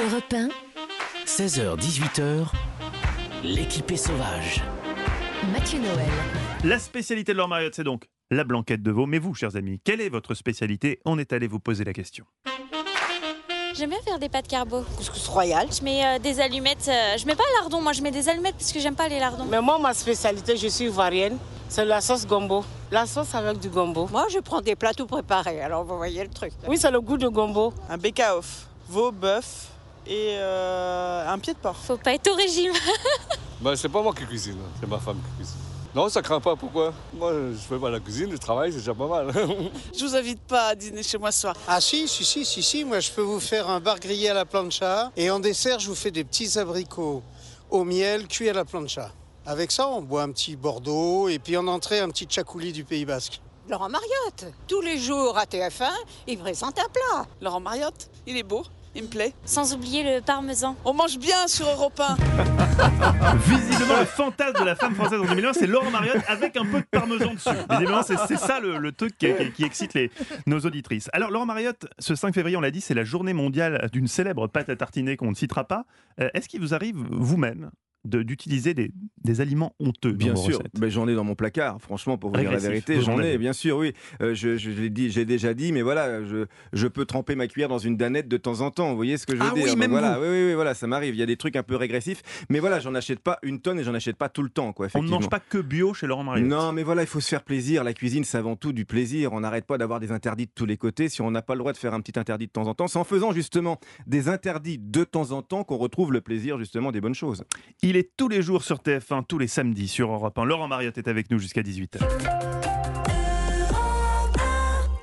Europe 1, 16h-18h, l'équipée sauvage. Mathieu Noël. La spécialité de Laure Mariotte, c'est donc la blanquette de veau. Mais vous, chers amis, quelle est votre spécialité? On est allé vous poser la question. J'aime bien faire des pâtes carbo. Couscous royal. Je mets des allumettes. Je mets pas lardon, moi je mets des allumettes parce que j'aime pas les lardons. Mais moi, ma spécialité, je suis ivoirienne, c'est la sauce gombo. La sauce avec du gombo. Moi, je prends des plats tout préparés, alors vous voyez le truc. Oui, c'est le goût de gombo. Un bake-off, veau, bœuf et un pied de porc. Faut pas être au régime. C'est pas moi qui cuisine, c'est ma femme qui cuisine. Non, ça craint pas, pourquoi? Moi, je fais pas la cuisine, je travaille, c'est déjà pas mal. Je vous invite pas à dîner chez moi ce soir. Ah si, moi je peux vous faire un bar grillé à la plancha et en dessert je vous fais des petits abricots au miel cuits à la plancha. Avec ça on boit un petit Bordeaux et puis en entrée un petit tchakouli du Pays Basque. Laurent Mariotte, tous les jours à TF1, il présente un plat. Laurent Mariotte, il est beau, il me plaît. Sans oublier le parmesan. On mange bien sur Europe 1. Visiblement, le fantasme de la femme française en 2001, c'est Laure Mariotte avec un peu de parmesan dessus. Visiblement, c'est ça le truc qui excite nos auditrices. Alors, Laure Mariotte, ce 5 février, on l'a dit, c'est la journée mondiale d'une célèbre pâte à tartiner qu'on ne citera pas. Est-ce qu'il vous arrive, vous-même, d'utiliser des aliments honteux Bien dans vos sûr, recettes? j'en ai dans mon placard, franchement, pour vous dire la Régressif, vérité, vous en j'en ai, avez. bien sûr, oui. Je l'ai dit, j'ai déjà dit, mais voilà, je peux tremper ma cuillère dans une danette de temps en temps, vous voyez ce que je veux Ah dire? oui, Donc même voilà, vous. oui, voilà, ça m'arrive, il y a des trucs un peu régressifs, mais voilà, j'en achète pas une tonne et j'en achète pas tout le temps, quoi, On ne effectivement. mange pas que bio chez Laurent Mariotte. Non, mais voilà, il faut se faire plaisir. La cuisine, c'est avant tout du plaisir. On n'arrête pas d'avoir des interdits de tous les côtés. Si on n'a pas le droit de faire un petit interdit de temps en temps, c'est en faisant justement des interdits de temps en temps qu'on retrouve le plaisir justement des bonnes choses. Il est tous les jours sur TF1, tous les samedis sur Europe 1. Laurent Mariotte est avec nous jusqu'à 18h.